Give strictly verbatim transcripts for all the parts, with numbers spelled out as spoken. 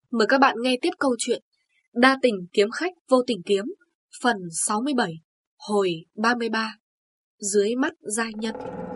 Mời các bạn nghe tiếp câu chuyện Đa tình kiếm khách vô tình kiếm, phần sáu mươi bảy, hồi ba mươi ba, Dưới mắt giai nhân.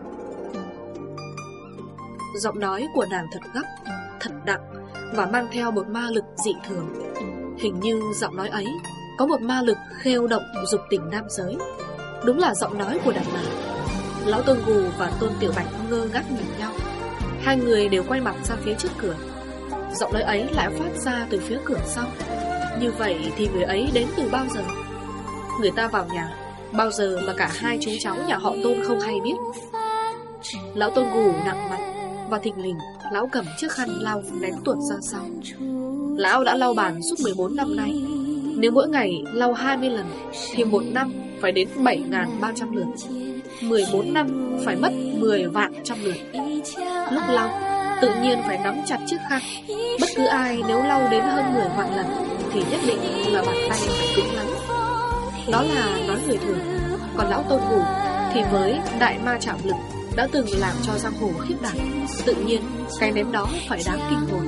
Giọng nói của nàng thật gấp, thật nặng và mang theo một ma lực dị thường. Hình như giọng nói ấy có một ma lực khêu động dục tình nam giới. Đúng là giọng nói của đàn bà. Lão Tôn Gù và Tôn Tiểu Bạch ngơ ngác nhìn nhau. Hai người đều quay mặt ra phía trước cửa. Giọng nói ấy lại phát ra từ phía cửa sau. Như vậy thì người ấy đến từ bao giờ? Người ta vào nhà bao giờ mà cả hai chú cháu nhà họ Tôn không hay biết? Lão Tôn Gù nặng mặt, và thình lình lão cầm chiếc khăn lau ném tuột ra sau. Lão đã lau bàn suốt mười bốn năm nay. Nếu mỗi ngày lau hai mươi lần thì một năm phải đến bảy nghìn ba trăm lượt. Mười bốn năm phải mất mười vạn trăm lượt. Lúc lau tự nhiên phải nắm chặt chiếc khăn. Bất cứ ai nếu lau đến hơn mười vạn lần thì nhất định là bàn tay phải cứng lắm. Đó là nói người thường. Còn lão Tôn Gù thì với đại ma chạm lực đã từng làm cho giang hồ khiếp đảm, tự nhiên cái ném đó phải đáng kinh hồn.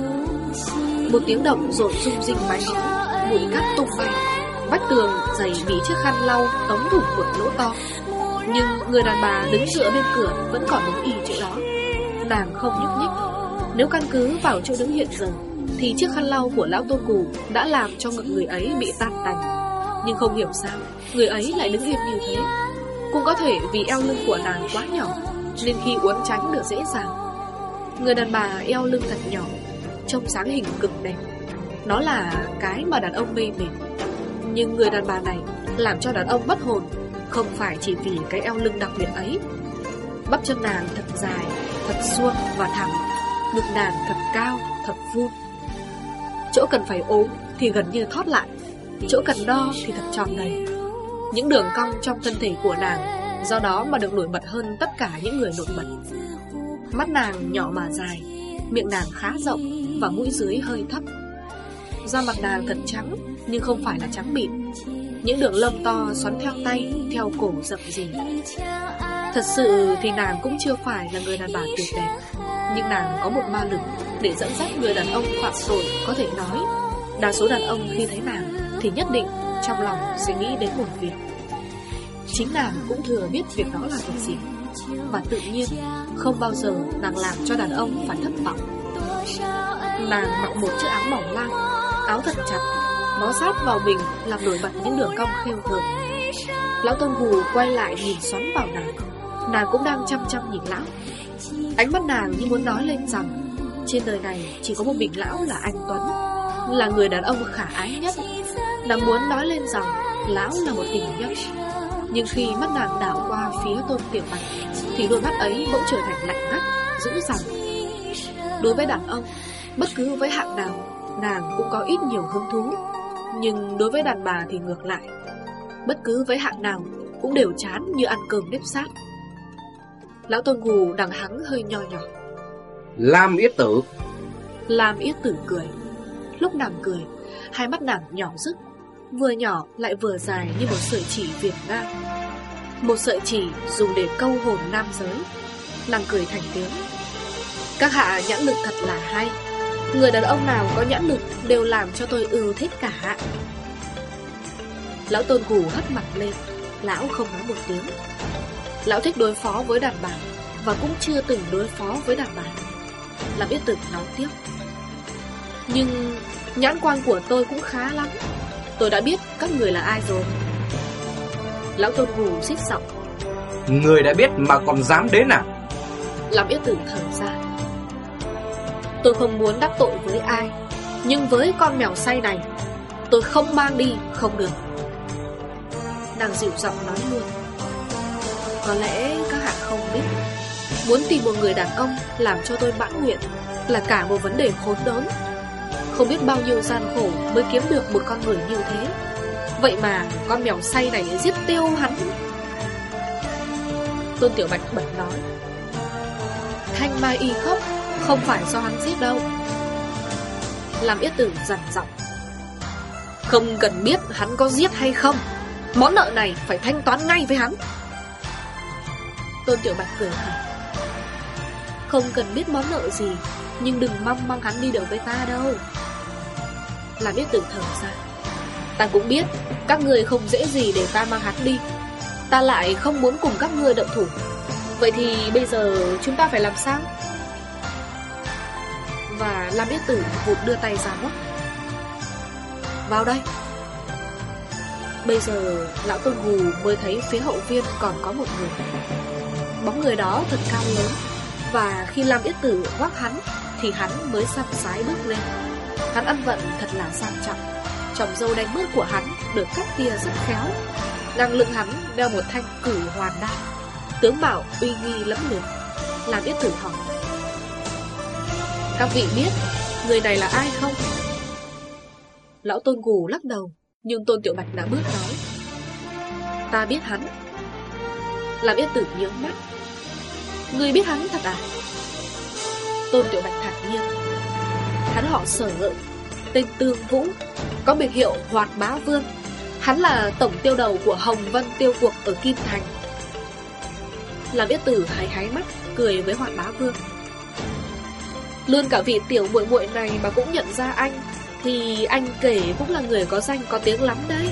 Một tiếng động rồi rung rinh mái ngói, bụi cát tung bay, vách tường dày bị chiếc khăn lau tống thủng một lỗ to. Nhưng người đàn bà đứng dựa bên cửa vẫn còn đứng y chỗ đó. Nàng không nhúc nhích. Nếu căn cứ vào chỗ đứng hiện giờ thì chiếc khăn lau của lão Tôn Gù đã làm cho ngực người ấy bị tan tành. Nhưng không hiểu sao người ấy lại đứng im như thế. Cũng có thể vì eo lưng của nàng quá nhỏ nên khi uốn tránh được dễ dàng. Người đàn bà eo lưng thật nhỏ, trông dáng hình cực đẹp. Nó là cái mà đàn ông mê mệt. Nhưng người đàn bà này làm cho đàn ông mất hồn, không phải chỉ vì cái eo lưng đặc biệt ấy. Bắp chân nàng thật dài, thật suông và thẳng. Ngực nàng thật cao, thật vuông. Chỗ cần phải ốm thì gần như thót lại, chỗ cần đo thì thật tròn đầy. Những đường cong trong thân thể của nàng do đó mà được nổi bật hơn tất cả những người nổi bật. Mắt nàng nhỏ mà dài, miệng nàng khá rộng và mũi dưới hơi thấp. Da mặt nàng thật trắng nhưng không phải là trắng mịn. Những đường lông to xoắn theo tay, theo cổ rậm rì. Thật sự thì nàng cũng chưa phải là người đàn bà tuyệt đẹp, nhưng nàng có một ma lực để dẫn dắt người đàn ông phạm tội. Có thể nói đa số đàn ông khi thấy nàng thì nhất định trong lòng sẽ nghĩ đến một việc. Chính nàng cũng thừa biết việc đó là việc gì. Và tự nhiên không bao giờ nàng làm cho đàn ông phải thất vọng. Nàng mặc một chiếc áo mỏng lang, áo thật chặt, nó sát vào mình làm nổi bật những đường cong khêu gợi. Lão Tôn Gù quay lại nhìn xoắn vào nàng. Nàng cũng đang chăm chăm nhìn lão. Ánh mắt nàng như muốn nói lên rằng trên đời này chỉ có một mình lão là anh Tuấn, là người đàn ông khả ái nhất. Nàng muốn nói lên rằng lão là một tình nhân. Nhưng khi mắt nàng đảo qua phía Tôn Tiểu Bạch thì đôi mắt ấy bỗng trở thành lạnh ngắt, dữ dằn. Đối với đàn ông, bất cứ với hạng nào nàng cũng có ít nhiều hứng thú. Nhưng đối với đàn bà thì ngược lại, bất cứ với hạng nào cũng đều chán như ăn cơm nếp sát. Lão Tôn Gù đằng hắng hơi nho nhỏ. Lam Yết Tử. Lam Yết Tử cười. Lúc nàng cười, hai mắt nàng nhỏ rứt, vừa nhỏ lại vừa dài như một sợi chỉ viền ngang. Một sợi chỉ dùng để câu hồn nam giới. Nàng cười thành tiếng. Các hạ nhãn lực thật là hay. Người đàn ông nào có nhãn lực đều làm cho tôi ưa thích cả. Lão Tôn Gù hất mặt lên. Lão không nói một tiếng. Lão thích đối phó với đàn bà và cũng chưa từng đối phó với đàn bà. Lam Yết Tử nói tiếp. Nhưng nhãn quan của tôi cũng khá lắm. Tôi đã biết các người là ai rồi. Lão Tôn Gù xích giọng. Người đã biết mà còn dám đến à? Lam Yết Tử thở ra. Tôi không muốn đắc tội với ai, nhưng với con mèo say này tôi không mang đi không được. Nàng dịu giọng nói luôn. Có lẽ các hạ không biết, muốn tìm một người đàn ông làm cho tôi mãn nguyện là cả một vấn đề khốn đốn. Không biết bao nhiêu gian khổ mới kiếm được một con người như thế. Vậy mà con mèo say này giết tiêu hắn. Tôn Tiểu Bạch bật nói. Thanh Mai Y khóc không phải do hắn giết đâu. Lam Yết Tử dằn giọng. Không cần biết hắn có giết hay không, món nợ này phải thanh toán ngay với hắn. Tôn Tiểu Bạch cười hẳn. Không cần biết món nợ gì, nhưng đừng mong mang hắn đi được với ta đâu. Làm Yết Tử thở ra. Ta cũng biết các ngươi không dễ gì để ta mang hắn đi. Ta lại không muốn cùng các ngươi động thủ. Vậy thì bây giờ chúng ta phải làm sao? Và Lam Yết Tử vụt đưa tay ra ngoắc. Vào đây. Bây giờ lão Tôn Gù mới thấy phía hậu viên còn có một người. Bóng người đó thật cao lớn. Và khi Lam Yết Tử ngoắc hắn thì hắn mới săm sái bước lên. Hắn ăn vận thật là sang trọng. Chòm râu đen mướt của hắn được cắt tia rất khéo. Ngang lưng hắn đeo một thanh cử hoàn đao, tướng mạo uy nghi lẫm liệt. Lam Yết Tử hỏi: các vị biết người này là ai không? Lão Tôn Gù lắc đầu, nhưng Tôn Tiểu Bạch đã bước nói: ta biết hắn. Lam Yết Tử nhướng mắt: ngươi biết hắn thật à? Tôn Tiểu Bạch thản nhiên: hắn họ Sở, tên Tương Vũ, có biệt hiệu Hoạt Bá Vương. Hắn là tổng tiêu đầu của Hồng Vân Tiêu Cuộc ở Kim Thành. Lam Yết Tử háy háy mắt cười với Hoạt Bá Vương: luôn cả vị tiểu muội muội này mà cũng nhận ra anh, thì anh kể cũng là người có danh có tiếng lắm đấy.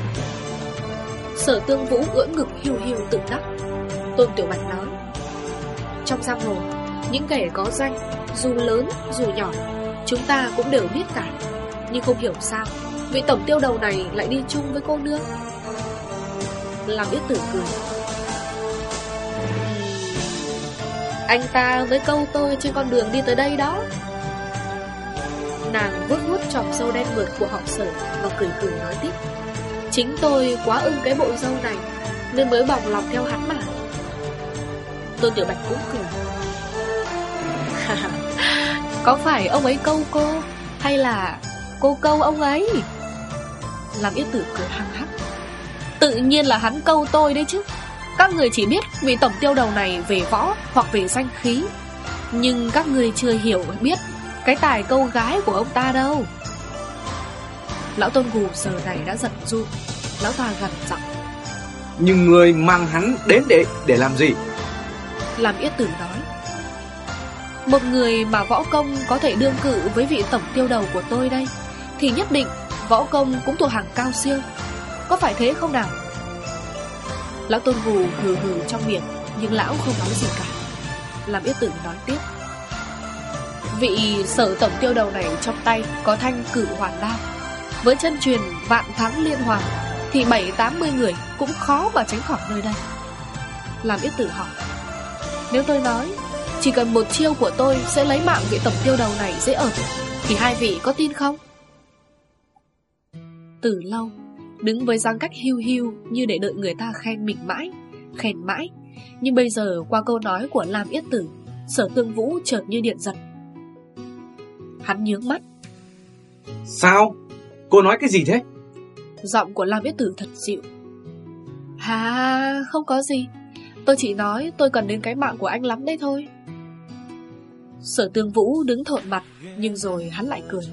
Sở Tương Vũ ưỡn ngực hiu hiu tự đắc. Tôn Tiểu Bạch nói: trong giang hồ, những kẻ có danh, dù lớn dù nhỏ, chúng ta cũng đều biết cả. Nhưng không hiểu sao vị tổng tiêu đầu này lại đi chung với cô nương. Lam Yết Tử cười: anh ta mới câu tôi trên con đường đi tới đây đó. Nàng vuốt vuốt chòm râu đen mượt của họ Sở và cười cười nói tiếp: chính tôi quá ưng cái bộ râu này nên mới bòng lòng theo hắn mà. Tôn Tiểu Bạch cũng cười: có phải ông ấy câu cô, hay là cô câu ông ấy? Lam Yết Tử cười hăng hắc: tự nhiên là hắn câu tôi đấy chứ. Các người chỉ biết vị tổng tiêu đầu này về võ hoặc về danh khí, nhưng các người chưa hiểu biết cái tài câu gái của ông ta đâu. Lão Tôn Gù giờ này đã giận run. Lão ta gằn giọng: nhưng người mang hắn đến để để làm gì? Lam Yết Tử nói: một người mà võ công có thể đương cự với vị tổng tiêu đầu của tôi đây, thì nhất định võ công cũng thuộc hàng cao siêu. Có phải thế không nào? Lão Tôn Gù hừ hừ trong miệng, nhưng lão không nói gì cả. Lam Yết Tử nói tiếp: vị Sở tổng tiêu đầu này trong tay có thanh cử hoàn đao, với chân truyền vạn thắng liên hoàn, thì bảy tám mươi người cũng khó mà tránh khỏi nơi đây. Lam Yết Tử hỏi: nếu tôi nói chỉ cần một chiêu của tôi sẽ lấy mạng vị tổng tiêu đầu này dễ ợt, thì hai vị có tin không? Từ lâu, đứng với dáng cách hiu hiu như để đợi người ta khen mình mãi, khen mãi. Nhưng bây giờ qua câu nói của Lam Yết Tử, Sở Tương Vũ chợt như điện giật. Hắn nhướng mắt: sao? Cô nói cái gì thế? Giọng của Lam Yết Tử thật dịu: hà, không có gì. Tôi chỉ nói tôi cần đến cái mạng của anh lắm đấy thôi. Sở Tương Vũ đứng thộn mặt, nhưng rồi hắn lại cười: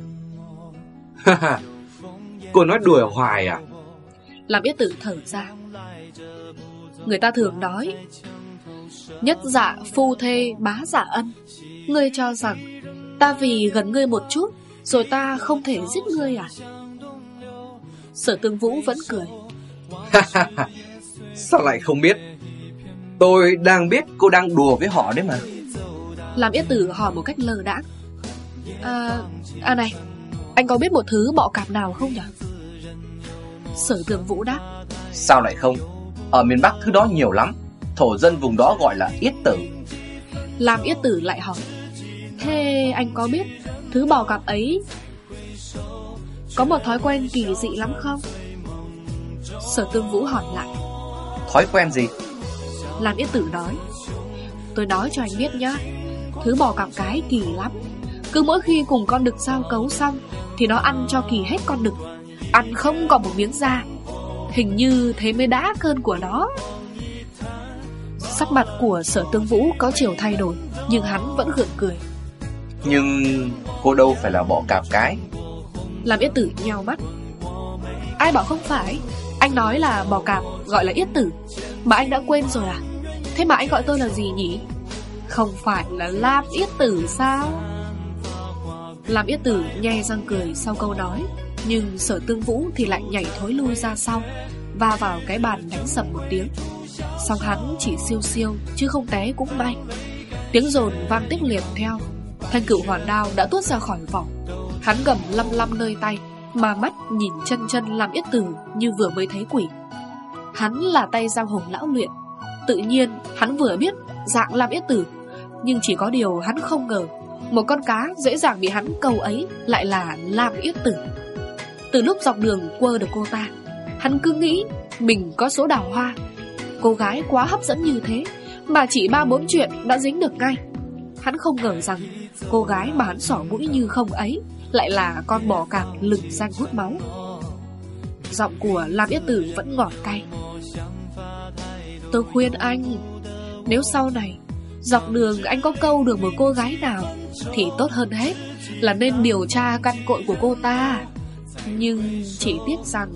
cô nói đùa hoài à? Lam Yết Tử thở ra: người ta thường nói nhất dạ phu thê bá dạ ân. Ngươi cho rằng ta vì gần ngươi một chút rồi ta không thể giết ngươi à? Sở Tương Vũ vẫn cười: sao lại không biết? Tôi đang biết cô đang đùa với họ đấy mà. Lam Yết Tử hỏi một cách lơ đãng: À, à này, anh có biết một thứ bọ cạp nào không nhỉ? Sở Tương Vũ đáp: sao lại không? Ở miền Bắc thứ đó nhiều lắm. Thổ dân vùng đó gọi là yết tử. Lam Yết Tử lại hỏi: thế anh có biết thứ bọ cạp ấy có một thói quen kỳ dị lắm không? Sở Tương Vũ hỏi lại: thói quen gì? Lam Yết Tử nói: tôi nói cho anh biết nhá. Thứ bò cạp cái kỳ lắm. Cứ mỗi khi cùng con đực giao cấu xong thì nó ăn cho kỳ hết con đực, ăn không còn một miếng da. Hình như thế mới đã cơn của nó. Sắc mặt của Sở Tương Vũ có chiều thay đổi, nhưng hắn vẫn gượng cười: nhưng cô đâu phải là bọ cạp cái. Lam Yết Tử nheo mắt: ai bảo không phải? Anh nói là bò cạp gọi là Yết Tử, mà anh đã quên rồi à? Thế mà anh gọi tôi là gì nhỉ? Không phải là Lam Yết Tử sao? Lam Yết Tử nhe răng cười sau câu nói, nhưng Sở Tương Vũ thì lại nhảy thối lui ra sau, va vào cái bàn đánh sầm một tiếng. Song hắn chỉ siêu siêu chứ không té cũng may. Tiếng dồn vang tiếp liền theo. Thanh Cửu Hoàn Đao đã tuốt ra khỏi vỏ. Hắn gầm lăm lăm nơi tay, mà mắt nhìn chân chân Lam Yết Tử như vừa mới thấy quỷ. Hắn là tay giang hồng lão luyện, tự nhiên hắn vừa biết dạng Lam Yết Tử, nhưng chỉ có điều hắn không ngờ một con cá dễ dàng bị hắn câu ấy lại là Lam Yết Tử. Từ lúc dọc đường quơ được cô ta, hắn cứ nghĩ mình có số đào hoa. Cô gái quá hấp dẫn như thế mà chỉ ba bốn chuyện đã dính được ngay. Hắn không ngờ rằng cô gái mà hắn xỏ mũi như không ấy lại là con bò cạp lừng danh hút máu. Giọng của Lam Yết Tử vẫn ngọt cay. Tôi khuyên anh, nếu sau này dọc đường anh có câu được một cô gái nào thì tốt hơn hết là nên điều tra căn cội của cô ta. Nhưng chỉ tiếc rằng...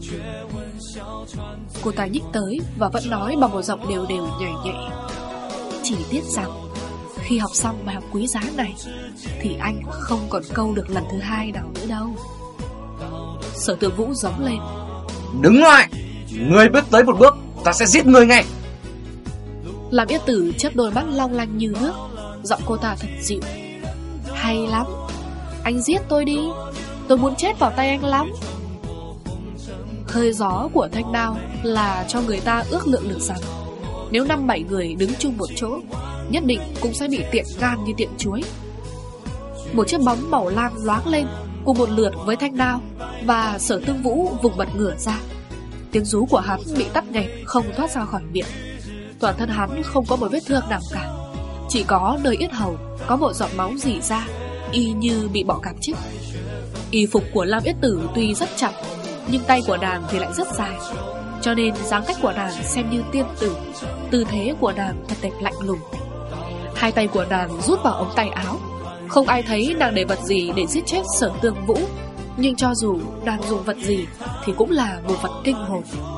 Cô ta nhích tới và vẫn nói bằng một giọng đều đều nhảy nhẹ. Chỉ tiếc rằng khi học xong bài học quý giá này thì anh không còn câu được lần thứ hai nào nữa đâu. Sở Tương Vũ giống lên. Đứng lại, ngươi bước tới một bước ta sẽ giết ngươi ngay. Lam Yết Tử chớp đôi mắt long lanh như nước. Giọng cô ta thật dịu. Hay lắm, anh giết tôi đi, tôi muốn chết vào tay anh lắm. Hơi gió của thanh đao là cho người ta ước lượng được rằng nếu năm bảy người đứng chung một chỗ, nhất định cũng sẽ bị tiện gan như tiện chuối. Một chiếc bóng màu lam loáng lên cùng một lượt với thanh đao, và Sở Tương Vũ vùng bật ngửa ra. Tiếng rú của hắn bị tắc nghẹn không thoát ra khỏi miệng. Toàn thân hắn không có một vết thương nào cả, chỉ có nơi yết hầu có một giọt máu rỉ ra, y như bị bọ cạp chích. Y phục của Lam Yết Tử tuy rất chặt, nhưng tay của nàng thì lại rất dài, cho nên dáng cách của nàng xem như tiên tử. Tư thế của nàng thật đẹp lạnh lùng. Hai tay của nàng rút vào ống tay áo. Không ai thấy nàng để vật gì để giết chết Sở Tương Vũ, nhưng cho dù nàng dùng vật gì thì cũng là một vật kinh hồn.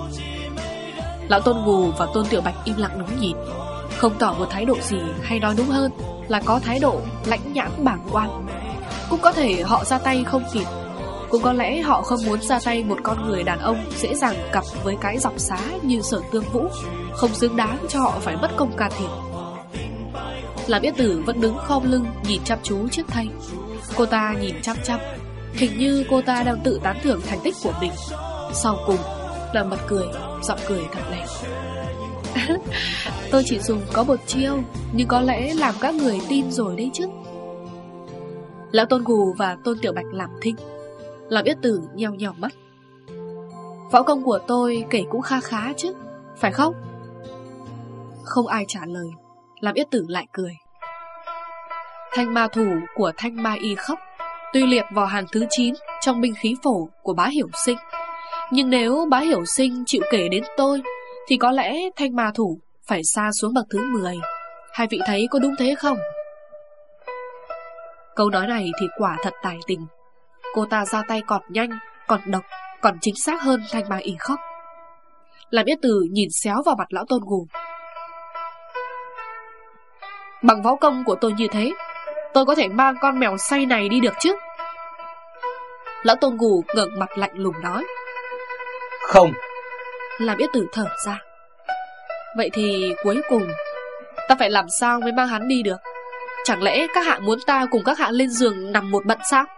Lão Tôn Gù và Tôn Tiểu Bạch im lặng đứng nhìn, không tỏ một thái độ gì, hay nói đúng hơn là có thái độ lãnh nhãn bàng quan. Cũng có thể họ ra tay không kịp, cũng có lẽ họ không muốn ra tay một con người đàn ông dễ dàng cặp với cái dọc xá như Sở Tương Vũ, không xứng đáng cho họ phải mất công can thiệp. Lam Yết Tử vẫn đứng khom lưng nhìn chăm chú chiếc thây. Cô ta nhìn chăm chăm, hình như cô ta đang tự tán thưởng thành tích của mình. Sau cùng là bật cười, giọng cười thật lèn. Tôi chỉ dùng có một chiêu, nhưng có lẽ làm các người tin rồi đấy chứ. Lão Tôn Gù và Tôn Tiểu Bạch làm thinh. Lam Yết Tử nheo nheo mắt. Võ công của tôi kể cũng kha khá chứ, phải không? Không ai trả lời. Lam Yết Tử lại cười. Thanh ma thủ của Thanh Ma Y Khốc tuy liệt vào hàng thứ chín trong binh khí phổ của Bá Hiểu Sinh, nhưng nếu Bá Hiểu Sinh chịu kể đến tôi thì có lẽ thanh ma thủ phải xa xuống bậc thứ mười. Hai vị thấy có đúng thế không? Câu nói này thì quả thật tài tình. Cô ta ra tay còn nhanh, còn độc, còn chính xác hơn Thanh Ma Y Khốc. Lam Yết Tử nhìn xéo vào mặt Lão Tôn Gù. Bằng võ công của tôi như thế, tôi có thể mang con mèo say này đi được chứ? Lão Tôn Gù ngẩng mặt lạnh lùng nói. Không. Lam Yết Tử thở ra. Vậy thì cuối cùng ta phải làm sao mới mang hắn đi được? Chẳng lẽ các hạ muốn ta cùng các hạ lên giường nằm một bận sao?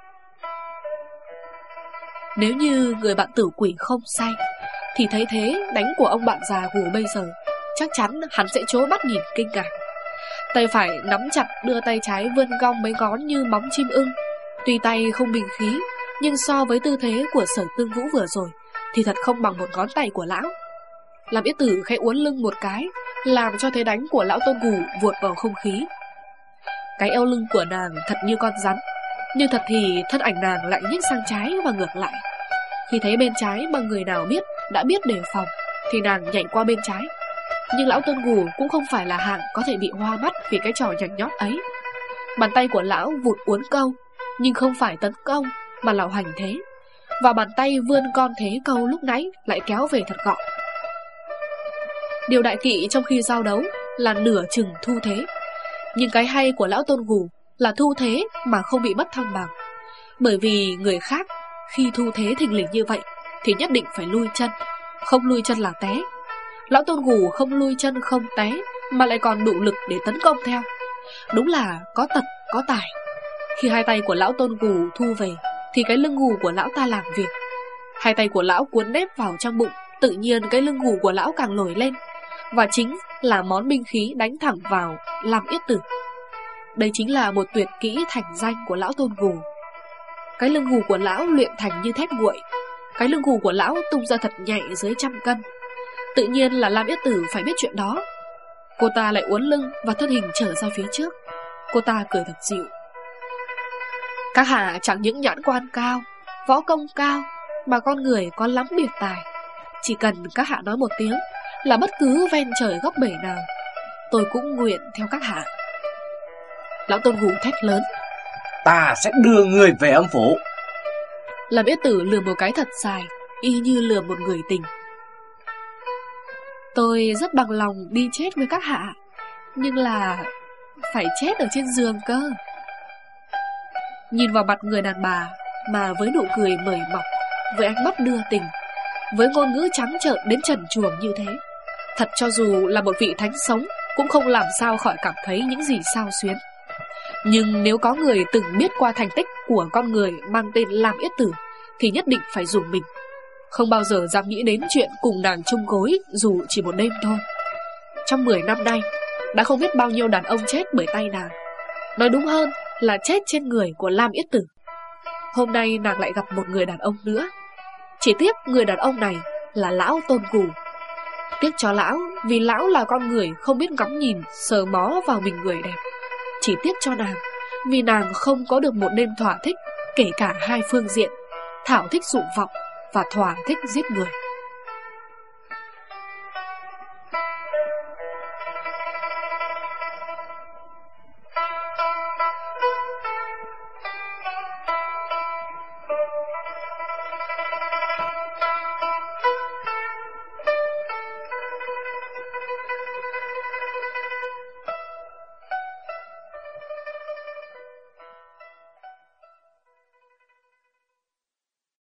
Nếu như người bạn tử quỷ không say thì thấy thế đánh của ông bạn già Gù bây giờ, chắc chắn hắn sẽ trố mắt nhìn kinh ngạc. Tay phải nắm chặt, đưa tay trái vươn cong mấy ngón như móng chim ưng. Tuy tay không bình khí, nhưng so với tư thế của Sở Tương Vũ vừa rồi thì thật không bằng một ngón tay của lão. Lam Yết Tử khẽ uốn lưng một cái, làm cho thế đánh của Lão Tôn Gù vụt vào không khí. Cái eo lưng của nàng thật như con rắn, nhưng thật thì thân ảnh nàng lại nhích sang trái và ngược lại. Khi thấy bên trái mà người nào biết đã biết đề phòng thì nàng nhảy qua bên trái. Nhưng Lão Tôn Gù cũng không phải là hạng có thể bị hoa mắt vì cái trò nhảy nhót ấy. Bàn tay của lão vụt uốn câu, nhưng không phải tấn công mà là hành thế, và bàn tay vươn con thế câu lúc nãy lại kéo về thật gọn. Điều đại kỵ trong khi giao đấu là nửa chừng thu thế, nhưng cái hay của Lão Tôn Gù là thu thế mà không bị mất thăng bằng. Bởi vì người khác khi thu thế thình lình như vậy thì nhất định phải lui chân, không lui chân là té. Lão Tôn Gù không lui chân không té mà lại còn đủ lực để tấn công theo. Đúng là có tật có tài. Khi hai tay của lão Tôn Gù thu về thì cái lưng gù của lão ta làm việc. Hai tay của lão cuốn nếp vào trong bụng, tự nhiên cái lưng gù của lão càng nổi lên, và chính là món binh khí đánh thẳng vào Lam Yết Tử. Đây chính là một tuyệt kỹ thành danh của lão Tôn Gù. Cái lưng gù của lão luyện thành như thép nguội. Cái lưng gù của lão tung ra thật nhạy dưới trăm cân. Tự nhiên là Lam Yết Tử phải biết chuyện đó. Cô ta lại uốn lưng và thân hình trở ra phía trước. Cô ta cười thật dịu. Các hạ chẳng những nhãn quan cao, võ công cao, mà con người có lắm biệt tài. Chỉ cần các hạ nói một tiếng là bất cứ ven trời góc bể nào, tôi cũng nguyện theo các hạ. Lão Tôn Gù thét lớn. Ta sẽ đưa người về âm phủ. Lam Yết Tử lườm một cái thật dài, y như lườm một người tình. Tôi rất bằng lòng đi chết với các hạ, nhưng là phải chết ở trên giường cơ. Nhìn vào mặt người đàn bà mà với nụ cười mời mọc, với ánh mắt đưa tình, với ngôn ngữ trắng trợn đến trần truồng như thế, thật cho dù là một vị thánh sống cũng không làm sao khỏi cảm thấy những gì xao xuyến. Nhưng nếu có người từng biết qua thành tích của con người mang tên Lam Yết Tử thì nhất định phải dùng mình, không bao giờ dám nghĩ đến chuyện cùng nàng chung gối dù chỉ một đêm thôi. Trong mười năm nay đã không biết bao nhiêu đàn ông chết bởi tay nàng, nói đúng hơn là chết trên người của Lam Yết Tử. Hôm nay nàng lại gặp một người đàn ông nữa. Chỉ tiếc người đàn ông này là lão Tôn Gù. Tiếc cho lão vì lão là con người không biết ngắm nhìn, sờ mó vào mình người đẹp. Chỉ tiếc cho nàng vì nàng không có được một đêm thỏa thích kể cả hai phương diện, thảo thích dụng vọng và thỏa thích giết người.